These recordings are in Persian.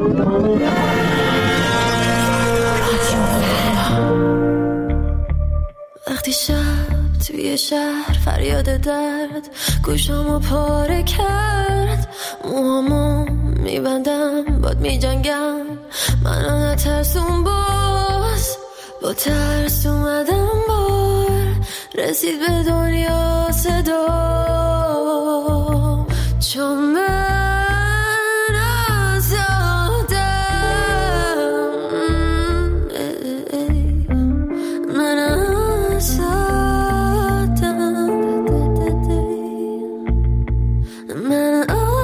وقتی شب توی شهر فریاد درد گوشامو پاره کرد، موهامو میبندم باد میجنگم، منو نترسون باز، با ترس اومدم بار، رسید به دنیا صدا، چون من آزادم، من آزادم، من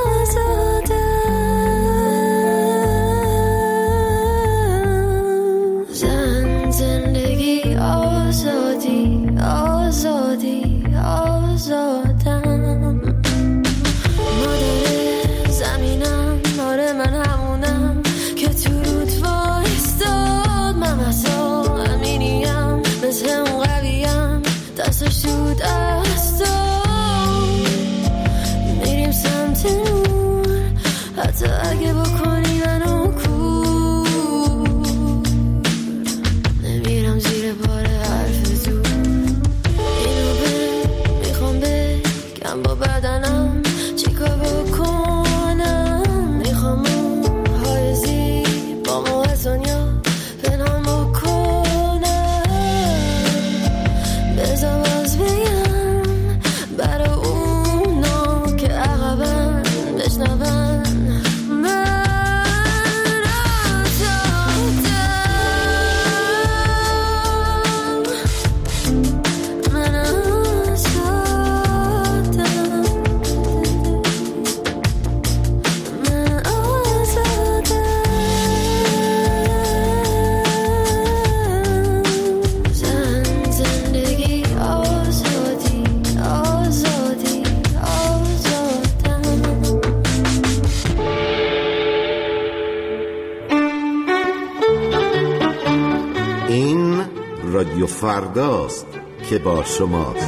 آزادم، زندگی آزادی آزادی آزادم، مادر زمینم، آره من همونم که تو رود وایستاد، من مثلا امینیم، مثل اون قویم، دستش تو دستم، میریم سمت نور، حتی اگه بکنی منو کور، نمیرم زیر بار حرف تو، اینو میخوام بگم با بدنم چیکار بکنم، میخوام موهای زیبامو از دنیا پنهان بکنم، بذار باز بگم برای اونا که عقبن بشنون، رادیو فرداست که با شماست.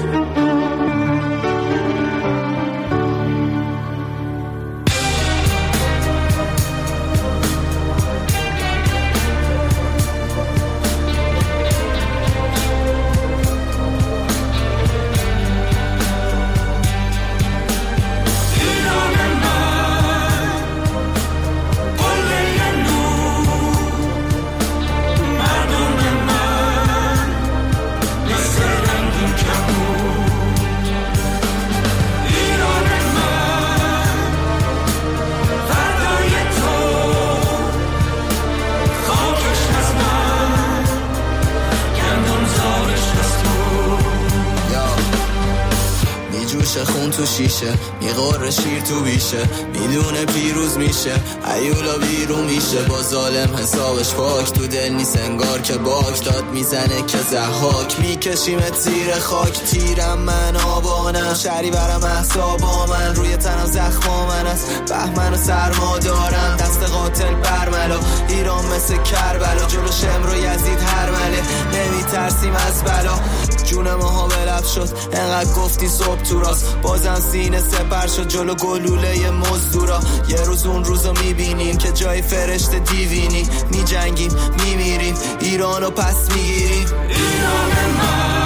خون تو شیشه، میغور شیر تو بیشه، میدونه پیروز میشه، عیولا بیرون میشه، با ظالم حسابش پاک، تو دل نیست انگار که باک داد میزنه که زحاک، میکشیمت زیر خاک، تیرم من آبانم، شری برم احسابا من، روی تنم زخما من است، بهمن و سرما دارم، دست قاتل برملا، ایران مثل کربلا، جلو شمر و یزید هرمله، نمیترسیم از بلا، جون ماها بلب شد، انقدر گفتی صبح تو راست، بازم سینه سپر شد جلو گلوله مزدورا، یه روز اون روزو میبینیم که جای فرشته دیوینی، میجنگیم میمیریم، ایرانو پس میگیریم، ایران من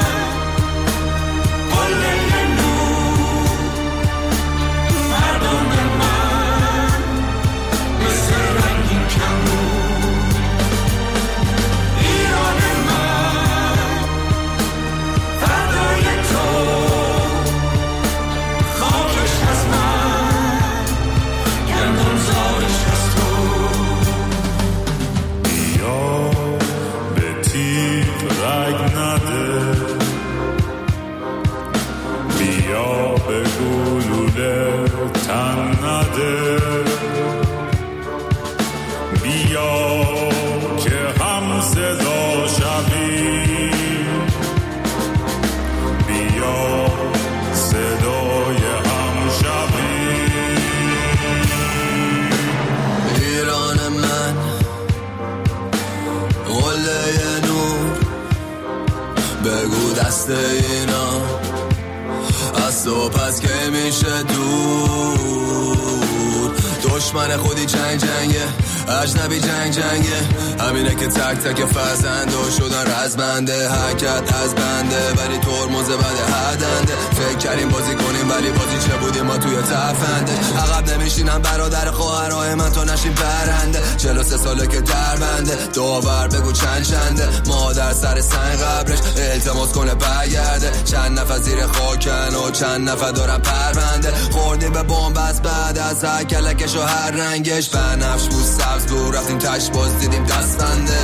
اینا از تو پس که میشه دور، دشمن خودی جنگه، اجنبی جنگه همینه که تک تک فرزنده شدن رزمنده حرکت از بنده ولی ترمز بده هدنده فکر کردیم بازی کنیم ولی بازی چه بودیم ما توی تفنده عقب نمیشینم برادر خواهرای من تا نشیم پرنده 43 ساله که در بنده داور بگو چنده مادر سر سنگ قبرش التماس کنه برگرده چند نفر زیر خاکن و چند نفر دارن پرونده خوردیم به بنبست بعد از هر کلکش و هر رنگش بنفش بود سبز بود رفتیم تش باز دیدیم دست بنده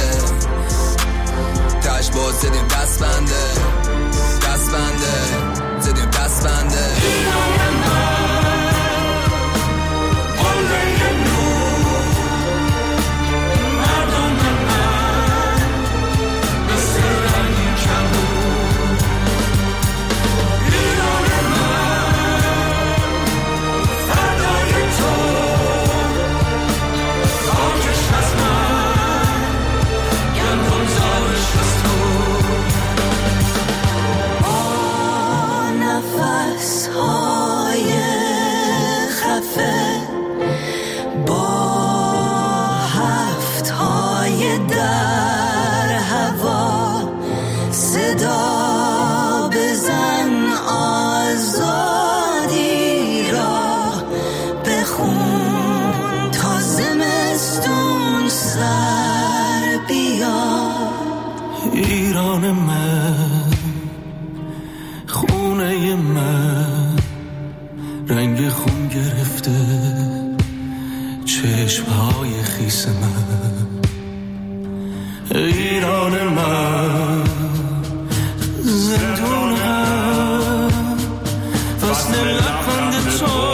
تش باز دیدیم دست بنده دست بنده زدیم دست بنده ایران من خونه من رنگ خون گرفته چشمهای خیس من ایران من زندونم فصل لبخند تو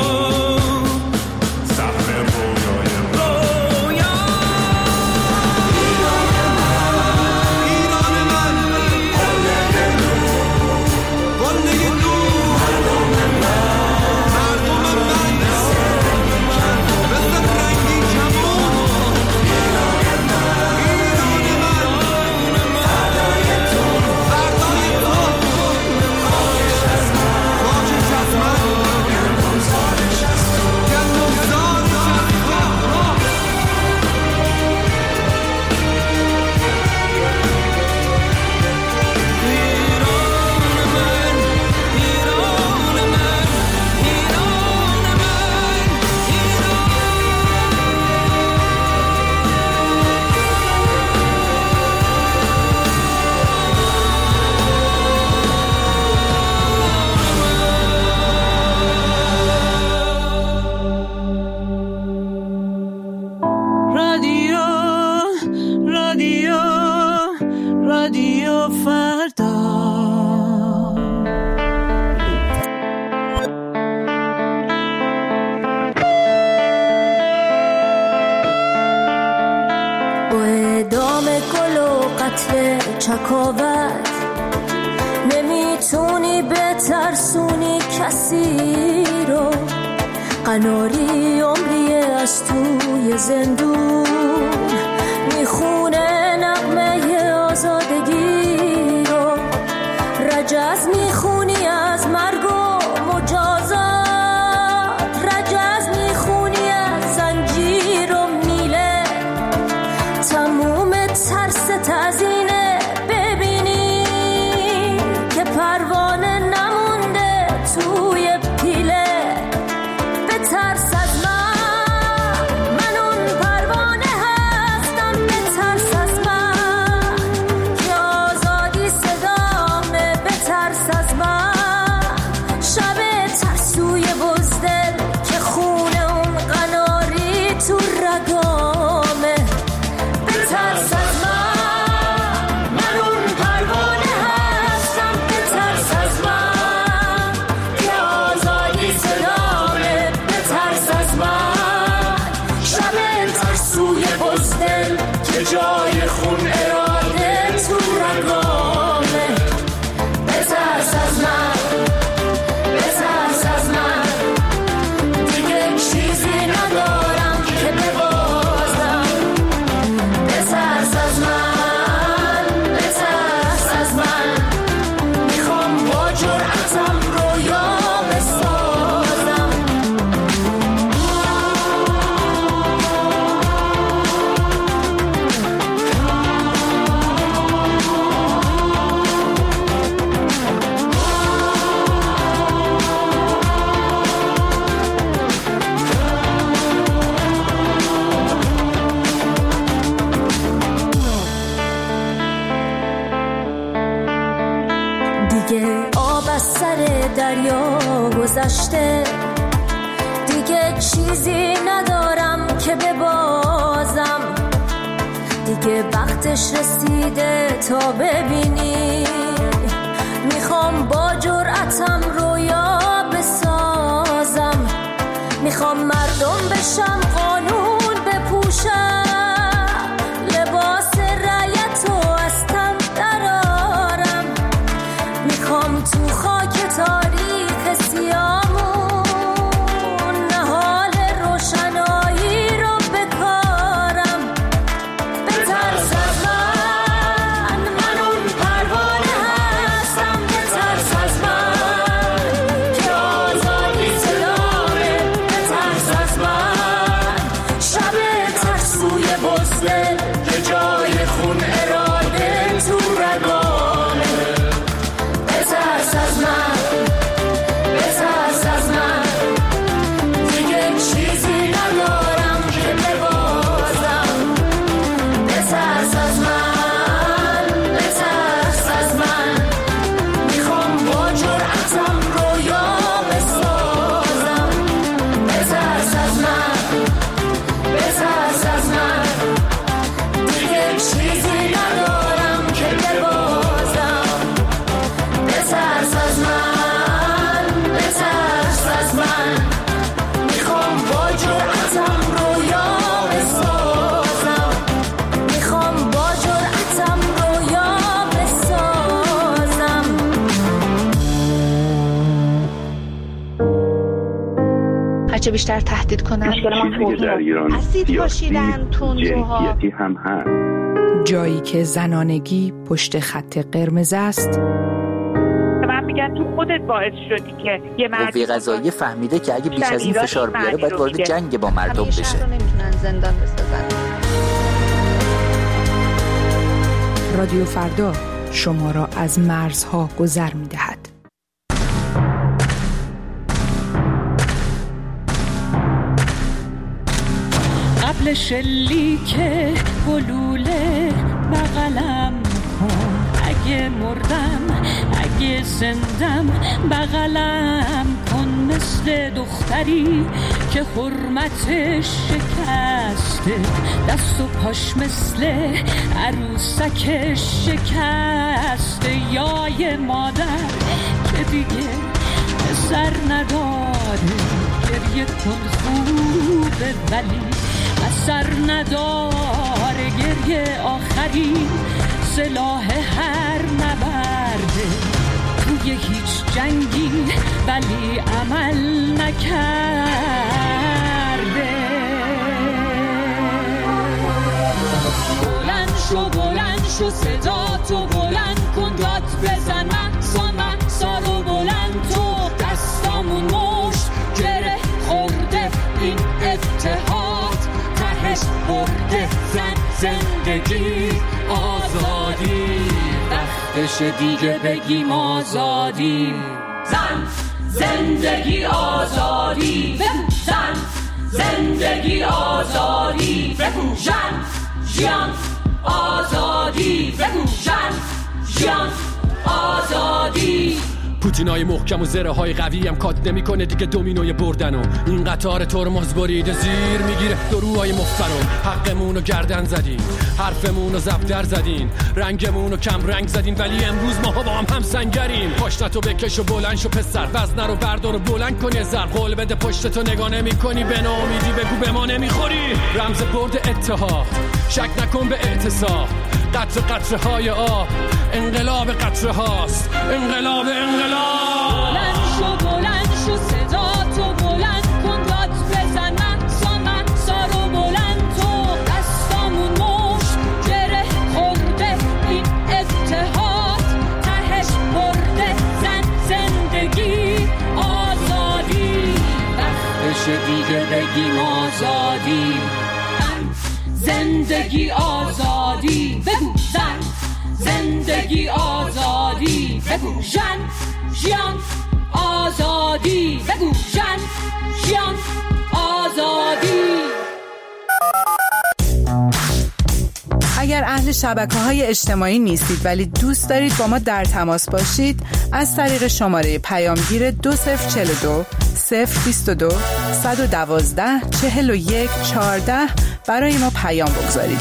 چکاوت نمیتونی بترسونی کسی رو قناری عمریه از توی زندون میخونه نغمه آزادگی رو رجز میخونی از مرگ و مجازات رجز میخونی از زنجیر و میله تموم ترس تزینه پروانه نمونده توی پیله به ترس از من اون پروانه هستم به ترس از من که آزادی صدامه به ترس از من شب ترسوی بزدل که خونه اون قناری تو رگامه به ترس از جای خون اراده تو رگامه بترس از من بترس از من دیگه چیزی ندارم که ببازم گذشته، دیگه چیزی ندارم که ببازم، دیگه وقتش رسیده تا ببینی. میخوام با جرأتم رویا بسازم، میخوام مردم بشم، قانون بپوشم، لباس رعیتو از تن درارم، میخوام تو خاک تاریخ سیامون نهال روشنایی رو بکارم. بترس از من اون پروانه هستم، بترس از من که آزادی صدامه، بترس از من شب ترسوی بزده که جای خون اراده تو رگامه. بترس از من، بترس از من، دیگه چیزی ندارم که ببازم. بترس از من، بترس از من، میخوام با جرأتم رویا بسازم. بترس از من، بترس از من، دیگه چیزی ندارم که ببازم. بترس از من، بترس از من، میخوام با جرأتم رویا بسازم، میخوام با جرأتم رویا بسازم. هرچه بیشتر تهدید کنن چیزی که در ایران اسید پاشیدن تندروها، جنسیتی هم هست. جایی که زنانگی پشت خط قرمز است، من میگم تو خودت باعث شدی که یه مرد قوه قضاییه فهمیده که اگه بیش از این فشار بیاره باید وارد جنگ با مردم همه شهر بشه. رو نمیتونن زندان بسازن. رادیو فردا شما را از مرزها گذر می‌دهد. قبل شلیک گلوله بغلم کن، اگه مردم اگه زندم بغلم کن، مثل دختری که حرمتش شکسته، دست و پاش مثل عروسکش شکسته، یا یه مادر که دیگه سر نداره، گریه کن خوبه ولی اثر نداره، گریه آخری سلاح هر نبرده، توی هیچ جنگی ولی عمل نکرده. بلند شو صدا تو بلند کن، داد بزن مقصا رو بلند تو، دستامون مشت گره خورده این اتحاد، تهش برده زندگی آزادی، وقتش دیگه بگیم آزادی. زن زندگی آزادی، زن زندگی آزادی، بگو ژن ژیان آزادی، بگو ژن ژیان آزادی. پوتینای محکم و زره های قوی هم کات نمی کنه دیگه دومینوی بردن، و این قطار ترمز بریده زیر میگیره دروهای مفترم. حقمون رو گردن زدین، حرفمون رو زبدر زدین، رنگمون رو کم رنگ زدین، ولی امروز ماها با هم سنگریم. پاشنتو بکش و بلند شو پسر، وزنه رو بردار و بلند کن، زر قول بده پشتتو نگاه نمی کنی، به ناامیدی بگو به ما نمیخوری. رمز برد اتحاد، شک نکن به اعتصاب، قطره قطره های آب، انقلاب قطره هاست، انقلاب انقلاب. بلند شو صدا تو بلند کن، داد بزن مقصا رو بلند تو، دستامون مشت گره خورده این اتحاد، تهش برده زندگی آزادی، وقتش دیگه بگیم آزادی. زندگی آزادی، بگو زن زندگی آزادی، بگو ژن ژیان آزادی، بگو ژن ژیان آزادی. اگر اهل شبکه‌های اجتماعی نیستید ولی دوست دارید با ما در تماس باشید، از طریق شماره پیامگیر 2042 022 112 41 14 برای ما پیام بگذارید.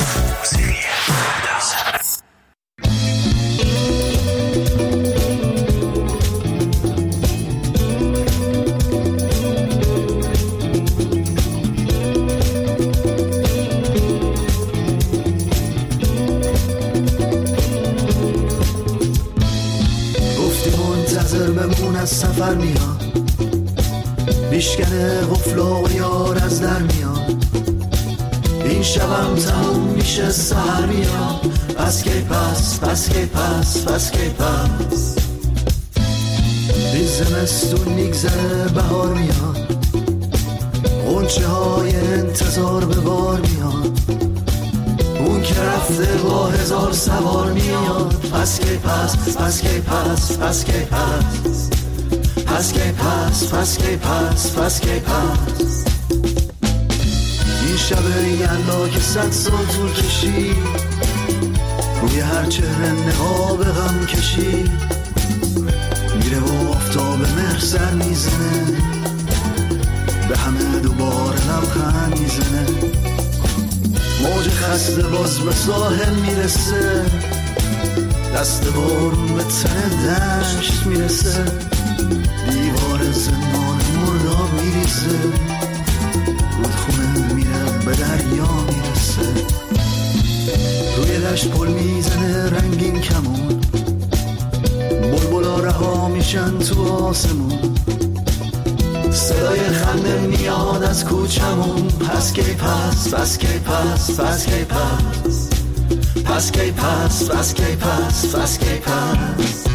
از سفر میاد، بیشکنه غفلا و یار از در میاد، این شبم تموم میشه سهر میاد، پس کی پس پس کی پس پس کی پس، این زمستون میگذره بهار میاد، غنچه های انتظار به بار میاد، اون که رفته با 1000 سوار میاد، پس کی پس پس کی پس پس کی پس، پس کی پس پس کی پس پس کی پس، این شب یلا که 100 سال طول کشید، روی هر چهره نقاب غم کشید، میره و آفتاب مهر سر میزنه، به همه دوباره لبخند میزنه، موج خسته باز به ساحل میرسه، دست بارون به تن دشت میرسه، دیوار زمان مرداب میریزه، رودخونه میره به دریا میرسه، روی دشت پل میزنه رنگین کمون، بلبلا رها میشن تو آسمون، صدای خنده میاد از کوچمون، پس کی پس پس کی پس پس کی پس، پس کی پس پس کی پس پس کی پس.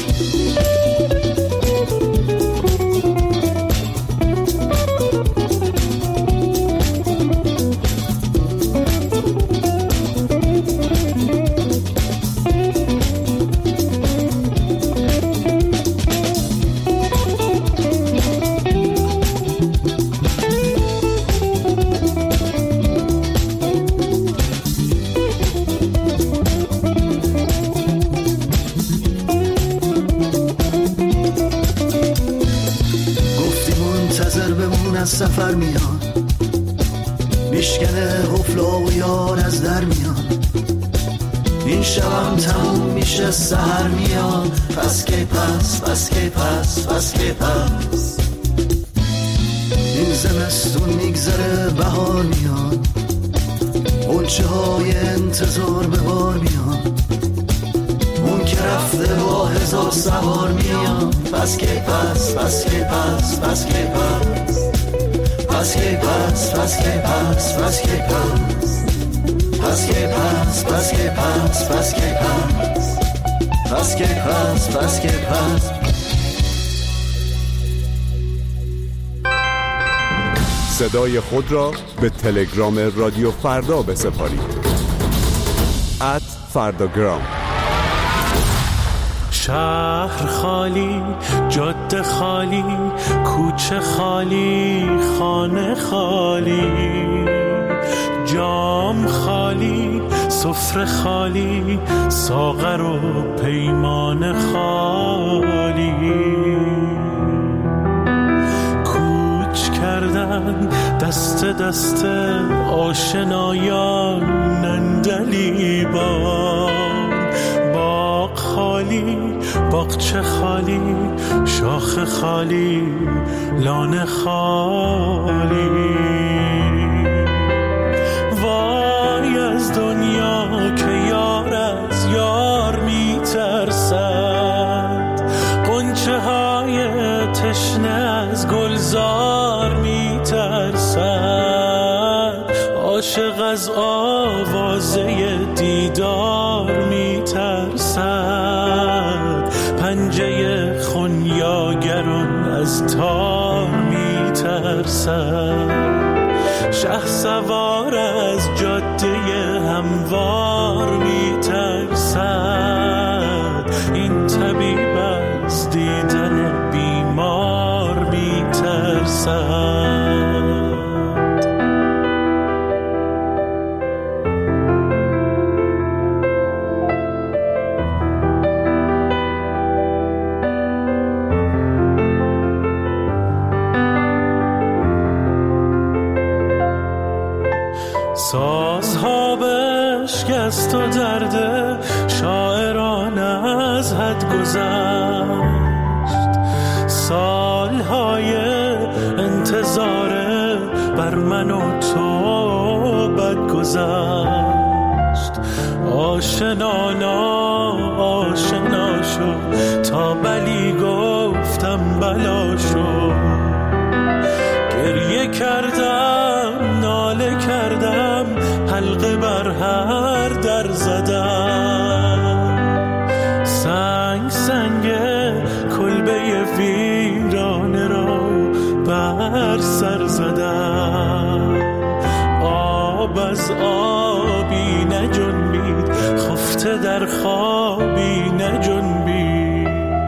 سفر میاد، بیشکنه غفلا و یار از در میاد، این شبم تموم میشه سهر میاد، پس کی پس پس کی پس پس کی پس، این زمستون میگذره بهار میاد، غنچه های انتظار به بار میاد، اون که رفته با 1000 سوار میاد، پس کی پس پس کی پس پس کی پس، پس کی پس پس کی پس پس کی پس، پس کی پس پس کی پس پس کی پس، پس کی پس پس کی پس. صدای خود را به تلگرام رادیو فردا بسپارید. @فرداگرام. شهر خالی، جاده خالی، کوچه خالی، خانه خالی، جام خالی، سفره خالی، ساغر و پیمان خالی، کوچ کردن دست دست آشنایان نندلیبان، باغ خالی، باغچه خالی، شاخ خالی، لانه خالی. وای از دنیا که یار از یار میترسد، غنچه های تشنه از گلزار میترسد، عاشق از آوازه دیدار میترسد، پنجه خونیاگران از تار میترسد، شه سوار از جاده هموار میترسد، این طبیب از دیدن بیمار میترسد. رازها بشکست و درد شاعران از حد گذشت. سالهای انتظار بر من و تو بد گذشت. آشنا شد تا بلی گفتم بلا شد. گریه کردم ناله کردم حلقه بر هر در زدم. سنگ کلبه ویرانه را بر سر زدم. آب از آبی نجنبید خفته در خوابی نجنبید.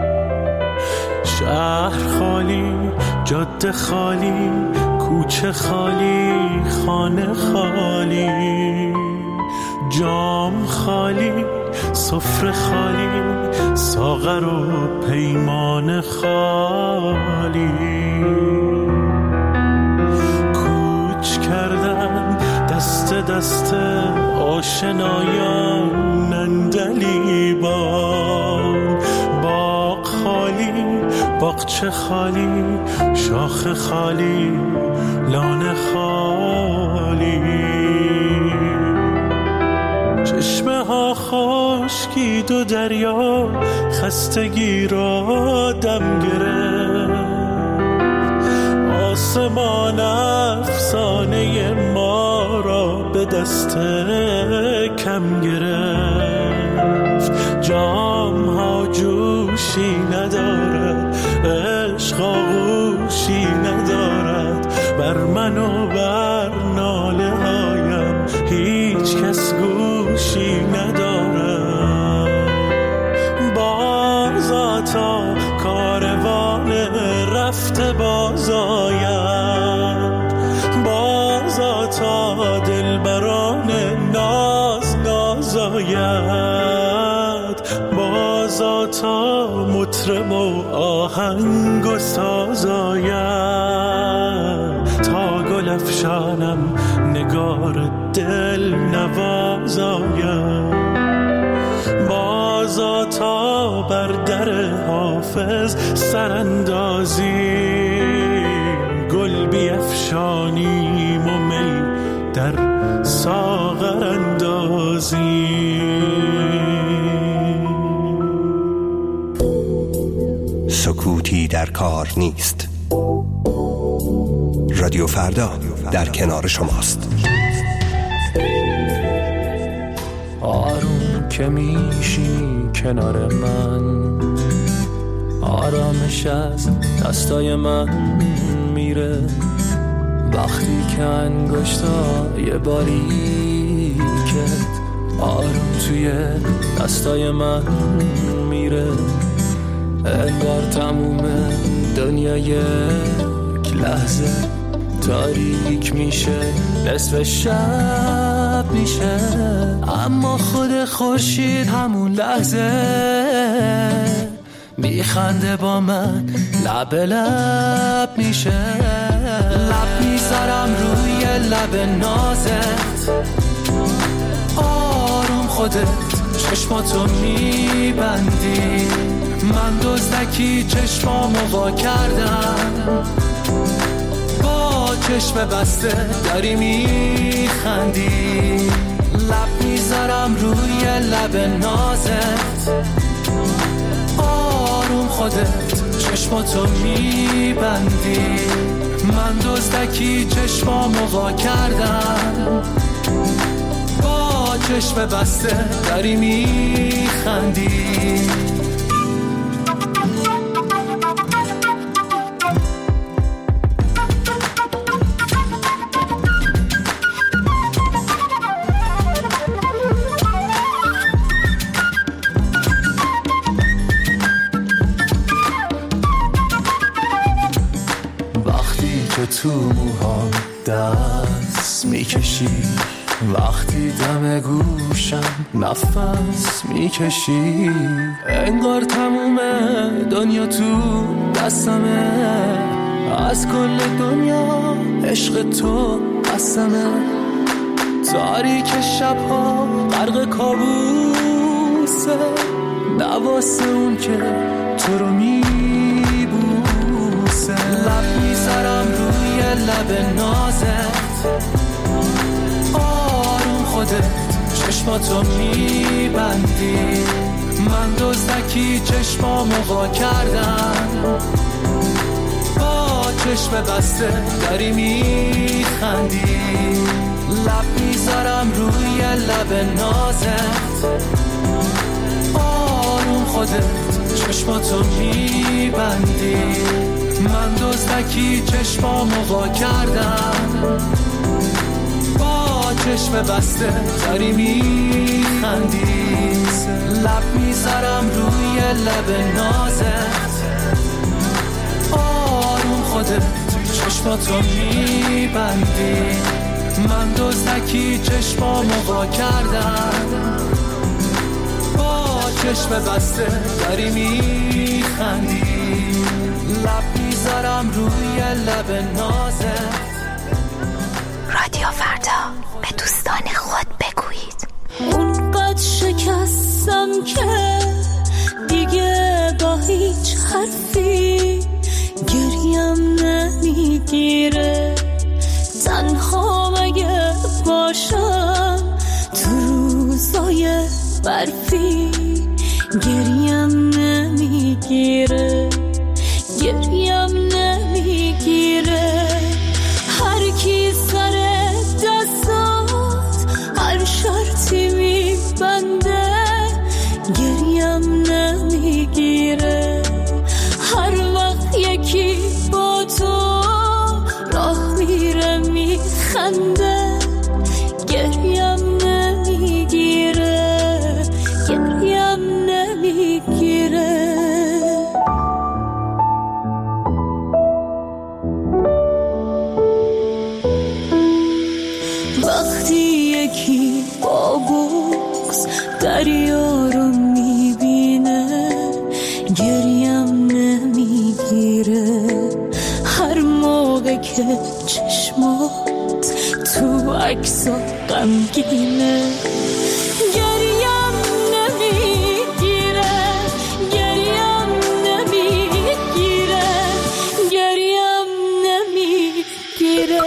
شهر خالی جاده خالی کوچه خالی خانه خالی. جام خالی سفره خالی ساغر و پیمان خالی. کوچ کردن دست آشنایان نندلیبان. باغ خالی باغچه خالی شاخه خالی لانه خالی. چشمه ها خشکید و دریا خستگی را دم گرفت. آسمان افسانه ما را به دست کم گرفت. جام ها جوشی ندارد عشق آغوشی ندارد. بر من و بر ناله هایم هیچ کس گوشی ندارد. بازا تا کاروان رفته باز آید. بازا تا دلبران ناز آید. بازا تا مطرب و آهنگ و ساز آید. تا گل افشانم نگار دل نواز آید. بازا تا بر در حافظ سراندازی گل بیفشانیم و می در ساغر اندازی. سکوتی در کار نیست. رادیو فردا در کنار شماست. آروم که میشینی کنار من، آرامش از دستای من میره. وقتی که انگشتای باریکت آروم توی دستای من میره. انگار تموم دنیا یک لحظه تاریک میشه، نصف شب میشه. اما خود خورشید همون لحظه میخنده با من، لب لب میشه. لب میذارم روی لب نازت، آروم خودت چشماتو میبندی. من دزدکی چشمامو وا کردم، با چشم بسته داری میخندی. لب میذارم روی لب نازت، آروم خودت چشماتو میبندی. من دزدکی چشمامو وا کردم، با چشم بسته داری میخندی. تو موهام دست میکشی، وقتی دم گوشم نفس میکشی. انگار تموم دنیا تو دستمه، از کل دنیا عشق تو قسمه. تاریک شبها غرق کابوسه، نواسه اون که تو رو میبوسه. لب میذارم روی لب نازت، آروم خودت چشماتو میبندی، من دزدکی چشمامو وا کردم، با چشم بسته داری میخندی. لب میذارم روی لب نازت، آروم خودت چشماتو میبندی، من دزدکی چشمامو وا کردم، با چشم بسته داری میخندی. لب میذارم روی لب نازت، آروم خودت چشماتو میبندی، من دزدکی چشمامو وا کردم، با چشم بسته داری میخندی. لب میذارم روی لب نازت. رادیو فردا، به دوستان خود بگویید. اونقدر شکستم که دیگه با هیچ حرفی گریم نمیگیره، تنها مگه باشم تو روزای برفی، گریم نمیگیره، گریم نمیگیره. هر کی سر دستات هر شرطی میبنده، گریم نمیگیره. هر وقت یکی با تو راه میره میخنده، گریم نمیگیره، گریم نمیگیره. وقتی یکی با بغض دریا رو میبینه، گریم نمیگیره. هر موقع که چشمات تو عکس غمگینه، گریم نمیگیره، گریم نمیگیره، گریم نمیگیره.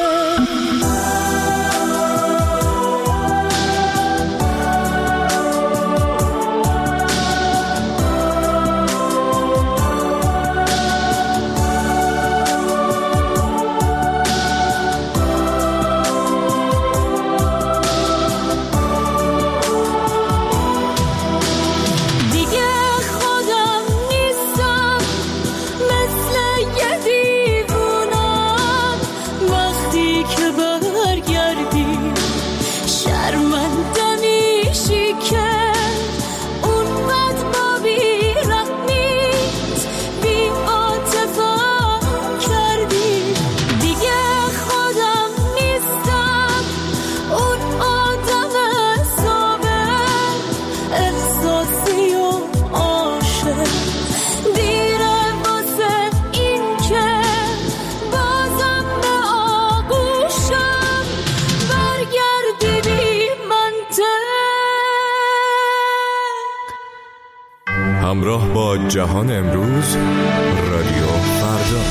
همراه با جهان امروز، رادیو فردا.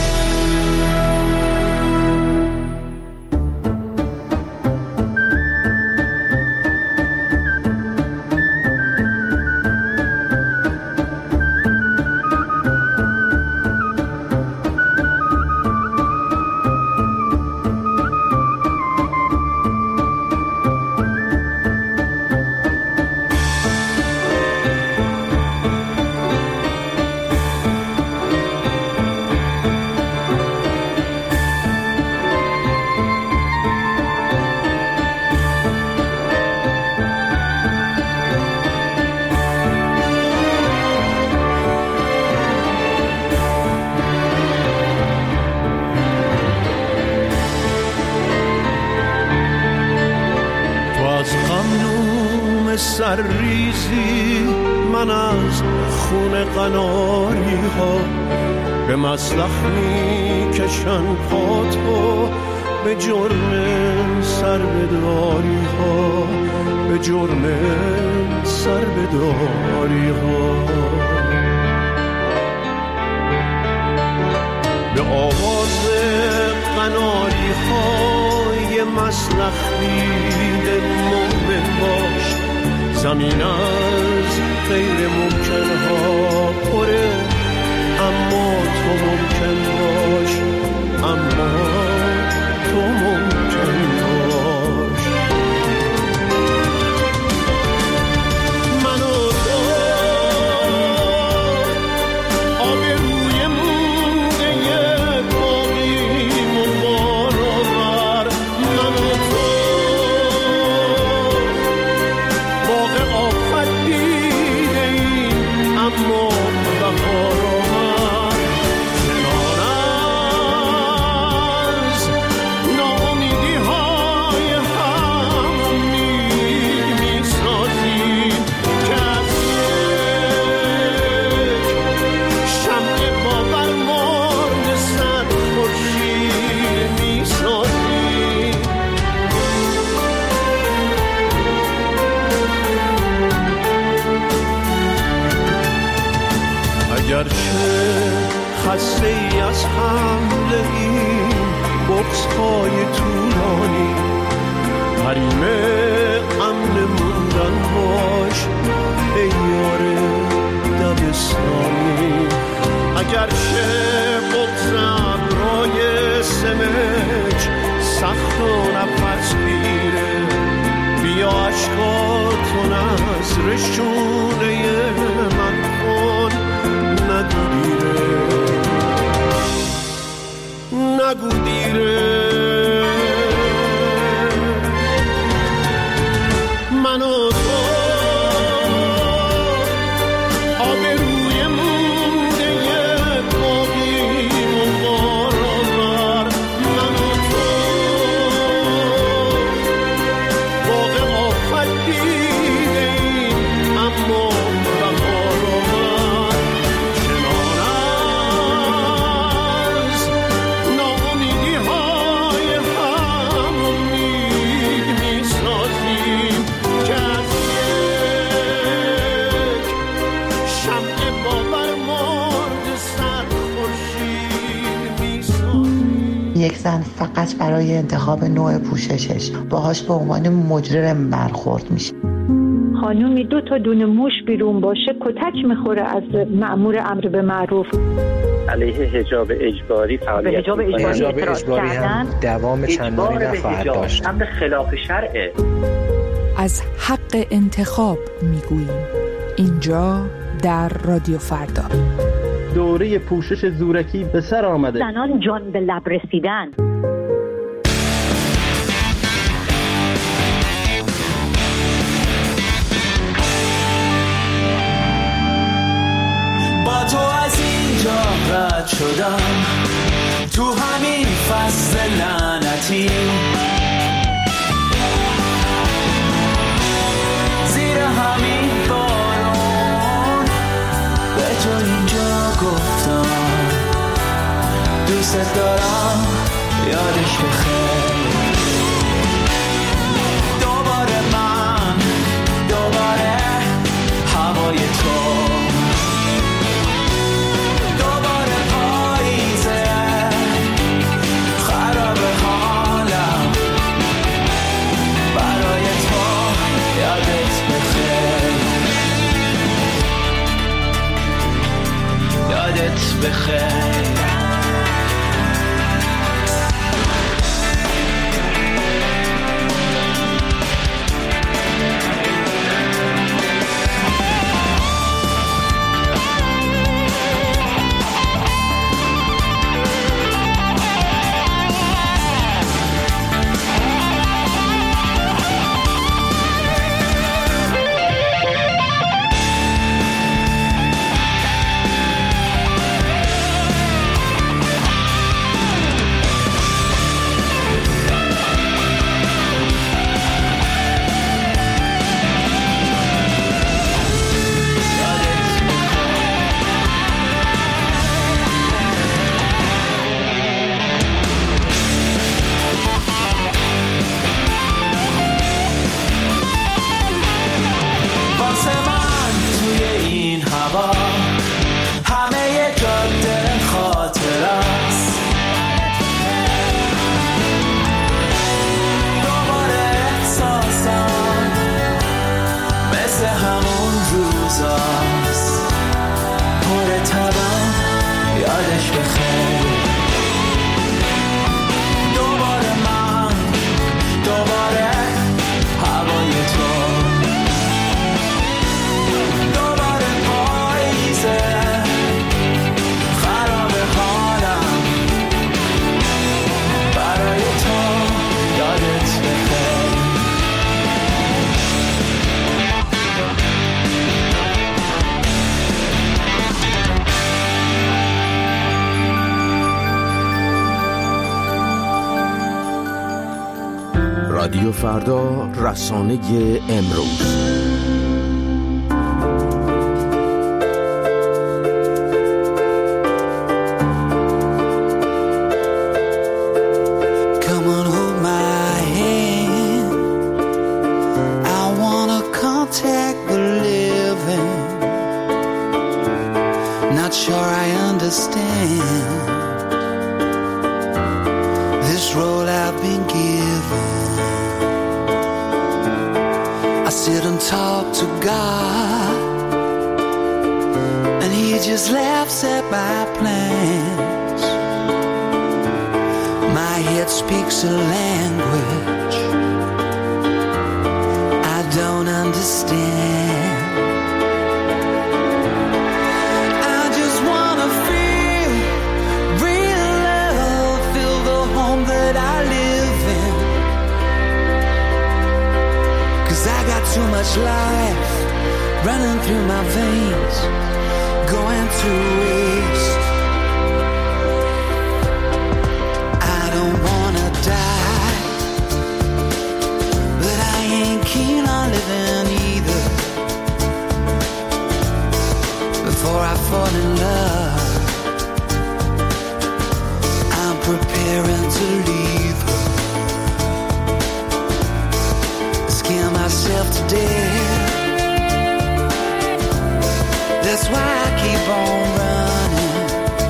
سرریزی من از خون قناری ها، به مسلخ می کشن پاتو به جرم سربداری ها، به جرم سربداری ها. به آواز قناری های مسلخ دید مومن باش، زمین از غیر ممکن ها پره، اما تو ممکن باش، اما تو ممکن باش. من و تو آبروی موده باقیم و بارآور، من و تو باغ آفت دیده ایم اما بهار آور. کنار از ناامیدی های هم امید می سازیم که از شمع باور مرد صد خورشید می سازیم. اگرچه خسته ای از حمله این بغض‌های طولانی، حریم امن موندن باش ای یار دبستانی. اگرچه بغض ابرای سمج سخت و نفس گیره، بیا اشکاتو نذر شونه من کن، نگو دیره، نگو دیره. من و تو آبروی موده باقیم و بارآور، من و تو باغ آفت دیده ایم اما بهار آور. کنار از ناامیدی های هم امید می سازیم که از یک شمع باور مرد صد خورشید می سازیم. یک زن فقط برای انتخاب نوع پوششش باهاش به عنوان مجرم برخورد میشه. خانومی 2 تا دونه موش بیرون باشه کتک میخوره از مأمور امر به معروف. علیه حجاب اجباری فعالیت حجاب اجباری هم دوام چندانی نخواهد داشت. امر خلاف شرعه. از حق انتخاب میگوییم اینجا در رادیو فردا. دوره پوشش زورکی به سر آمده. زنان جان به لب رسیدن. با تو از اینجا رد شدم، تو همین فصل لعنتی، زیر همین بارون به تو اینجا گفتم دوست دارم، یادش بخیر. دوباره من، دوباره هوای تو، دوباره پاییزه خراب حالم، برای تو یادت بخیر، یادت بخیر. روزاست پر تبم یادش بخیر دوباره من دوباره هوای تو دوباره پاییزه خراب حالم برای تو یادت بخیر رادیو فردا، رسانه امروز. Speaks a language I don't understand. I just wanna feel real love, feel the home that I live in. 'Cause I got too much life running through my veins, going to waste. Die, but I ain't keen on living either. Before I fall in love, I'm preparing to leave her. Scare myself to death. That's why I keep on running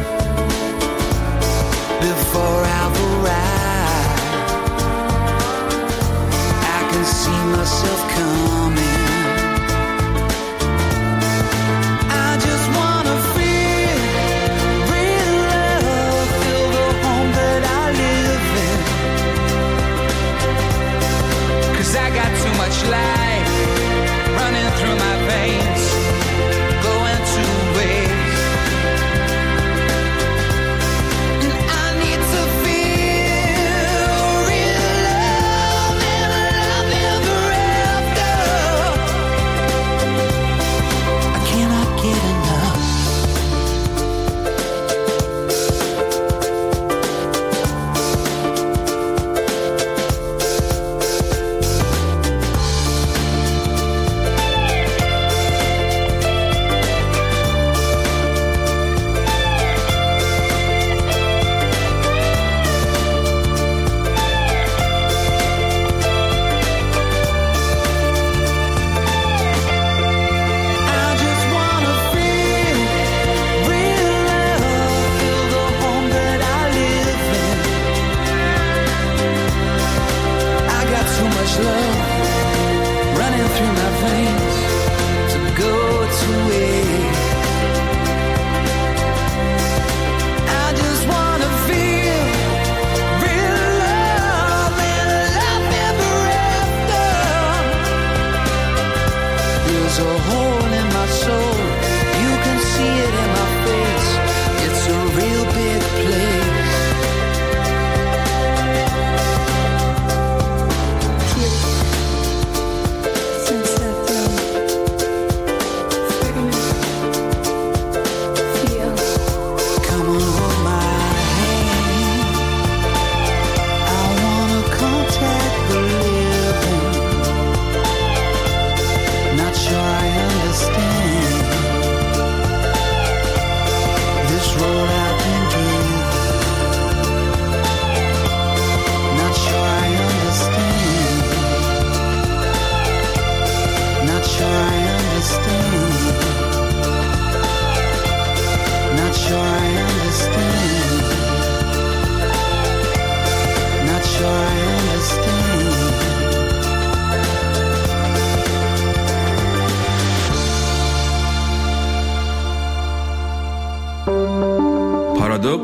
before I've arrived. See myself coming. I just wanna feel real love, feel the home that I live in. 'Cause I got too much life running through my veins, going to waste. And I need to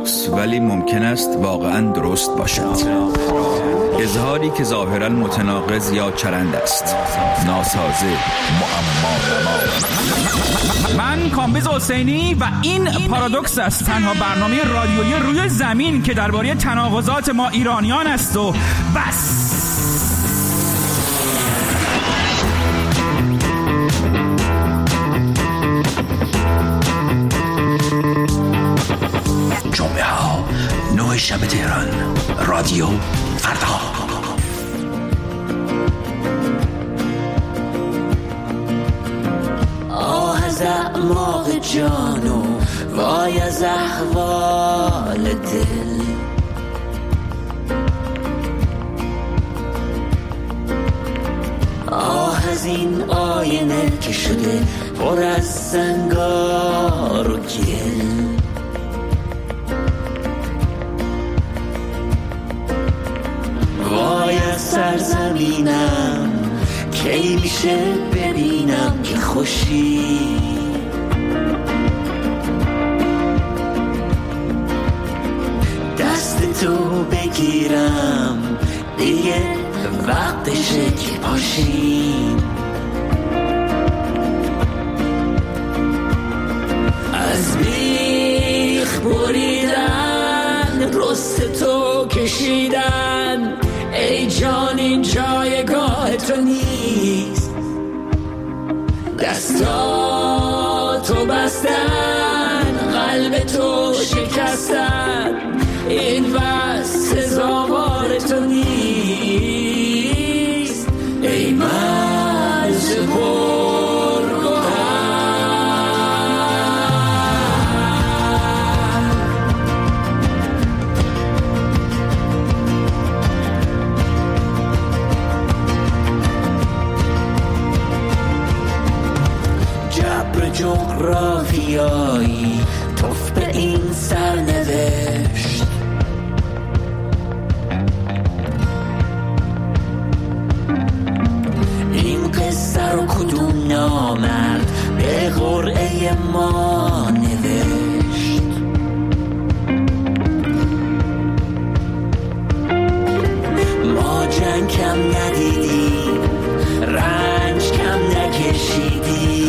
ماست، ولی ممکن است واقعا درست باشد. اظهاری که ظاهرا متناقض یا چرند است، ناسازه، معما. من کامبیز حسینی و این پارادوکس است، تنها برنامه رادیویی روی زمین که درباره تناقضات ما ایرانیان است و بس. جمعه ها 9 شب تهران، رادیو فردا. آه از اعماق جان و وای از احوال دل، آه از این آینه که شده پر از زنگار و گل، وای از سرزمینم کی میشه ببینم که خوشی، دست تو بگیرم دیگه وقتشه که پاشیم، از بیخ بریدن رست تو کشیدن، ای جان این جایگاه تو نیست، دستاتو بستن قلب تو شکستن، این بس سزاوار تو نیست، ای مرز جغرافیایی توف به این سرنوشت، این قصه رو کدوم نامرد به قرعه ما نوشت، ما جنگ کم ندیدیم، رنج کم نکشیدیم،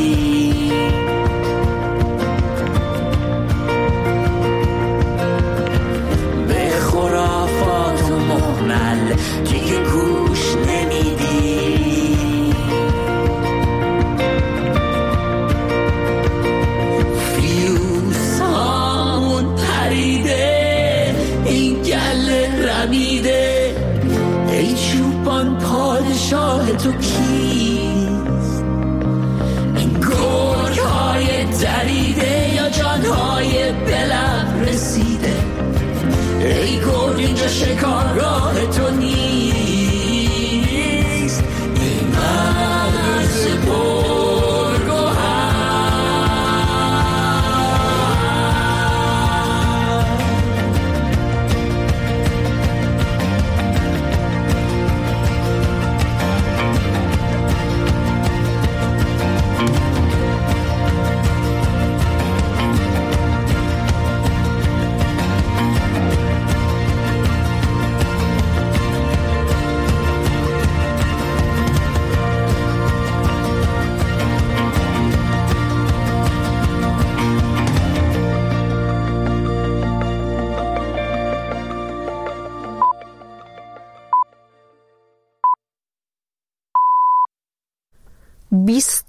دیگه گوش نمیدی، فیوز هامون پریده، این گله رمیده، ای چوبان پادشاه تو کیست، این گرگ های دریده یا جانهای بلب رسیده، ای گرگ اینجا شکارگاه تو نیست، ای مرز